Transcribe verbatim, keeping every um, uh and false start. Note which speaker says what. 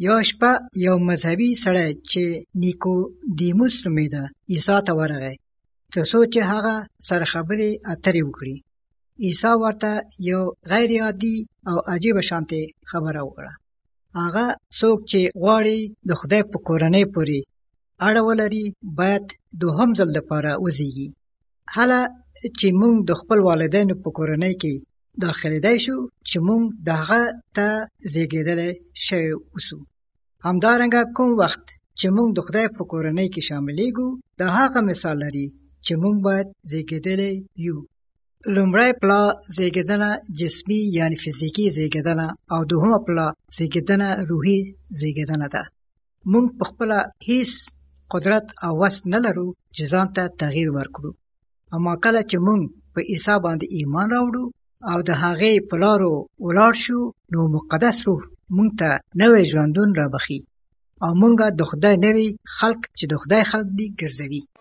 Speaker 1: یو شپه یو مذهبي سړی چې نیکودیموس نومیده عیسی ته ورغی تر څو چې هغه سره خبرې اترې وکړي. عیسی ورته یو غیر عادي او عجیبه شانتې خبره وکړه. هغه څوک چې غواړي د خدای په کورنۍ پورې اړه ولري باید دوهم ځل لپاره وزیږي. هله چې موږ د خپل والدینو په کورنۍ کې داخلېدای شو چې موږ دغه ته زیږېدلی شوي اوسو. همدارنګه کوم وخت چې موږ د خدای په کورنۍ کې شاملېږو د هغه مثال لري چې موږ باید زیږېدلی یو. لومړی پلا زیږېدنه جسمي یعنی فزیکي زیږېدنه او دوهمه پلا زیږېدنه روحي زیږېدنه ده. موږ په خپله هیڅ قدرت او وس نه لرو چې ځان ته تغییر ورکړو، اما کله چې موږ په عیسی باندې ایمان راوړو او د هغې په لارو ولاړ شو نو مقدس روح موږ ته نوی ژوندون را بخي او موږ د خدای نوی خلق چې د خدای خلق دي ګرځوي.